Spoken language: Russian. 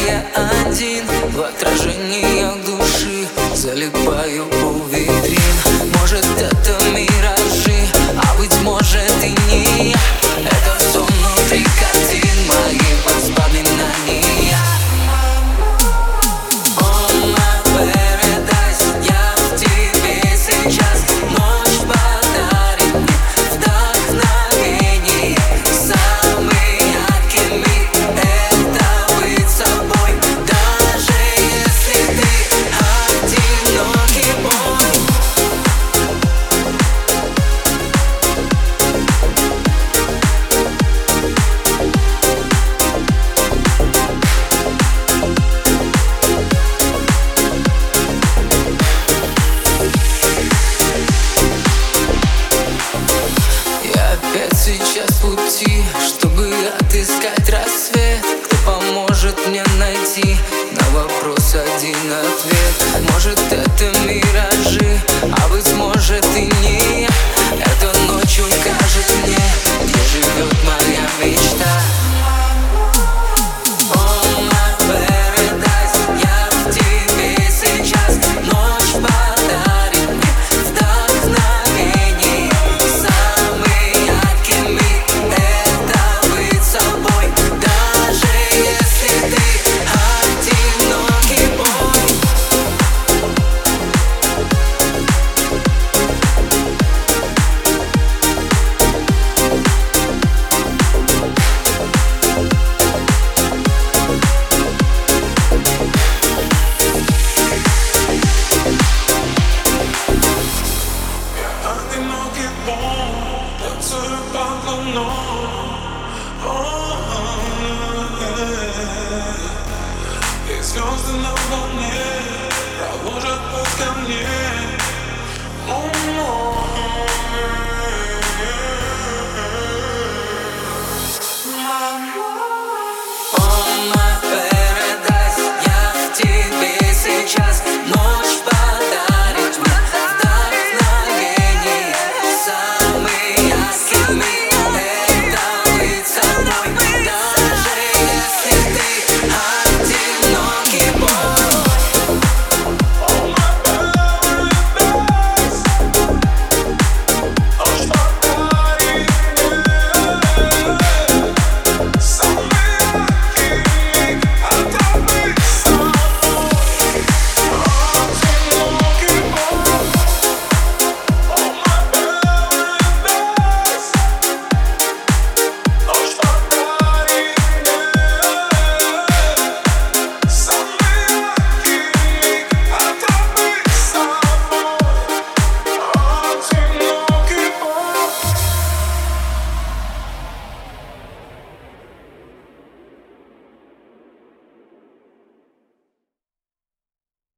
я один в отражениях души, залипаю у витрин. Может, это миражи, а быть может и не я. Это все внутри картин, мои воспоминания. Oh my paradise, я в тебе сейчас. Ночь подарит мне вдохновение. Самый яркий миг — это быть собой, даже если ты одинокий бой. Я опять сейчас в пути, чтобы отыскать рассвет. Кто поможет мне найти на вопрос один ответ? Может, это миражи, а быть может и не я. Это ночью укажет мне, где живет моя мечта. Oh my paradise, я в тебе сейчас. Ночь подарит мне вдохновение. Самый яркий миг — это быть собой, даже если ты одинокий бой. Одинокий бой, танцую под луной. И звезды на волне проложат путь ко мне.